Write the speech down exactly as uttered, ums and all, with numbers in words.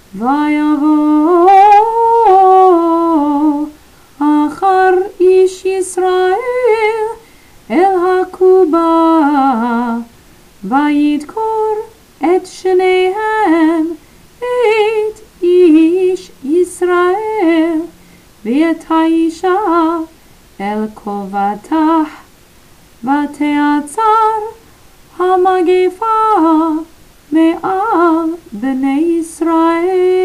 ויבוא אחר איש ישראל אל הקובה, וידקור את שניהם, את איש ישראל ואת האישה אל קובתה, ותעצר המגפה מעל בני ישראל.